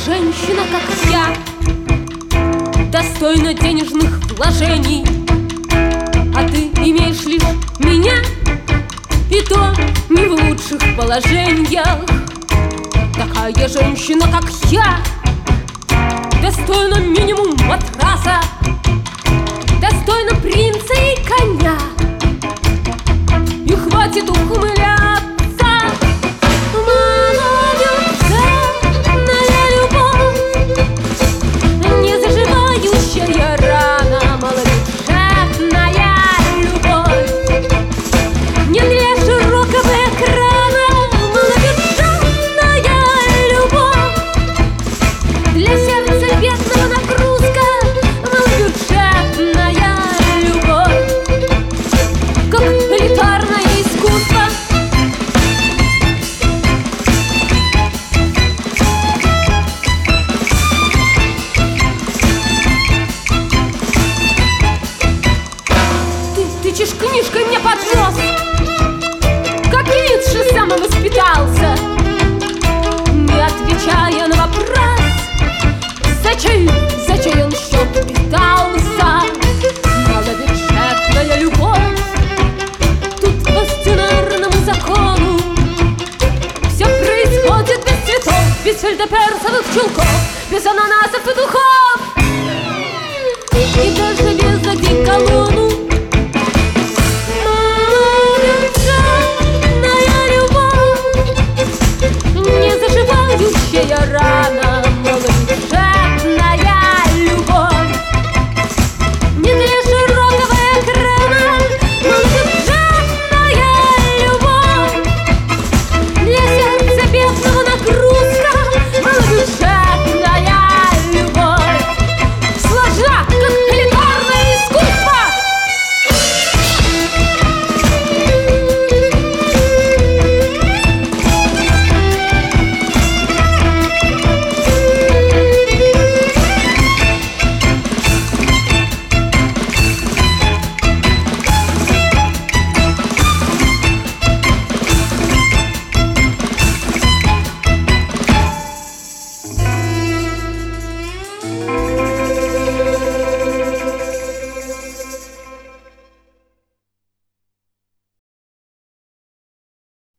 женщина, как я, достойна денежных вложений, а ты имеешь лишь меня, и то не в лучших положениях. Такая женщина, как я, достойна минимум матраса, достойна принца и коня. И хватит ухмыляться. Малолюбовная любовь, не заживающая рана, малобюджетная любовь, не для широкого экрана, малобюджетная любовь, для сердца бедного нагрузка, малобюджетная любовь, как элитарное искусство. Ты чеш книжкой мне под нос, как Ницше самовоспитался, не отвечая на вопрос, зачем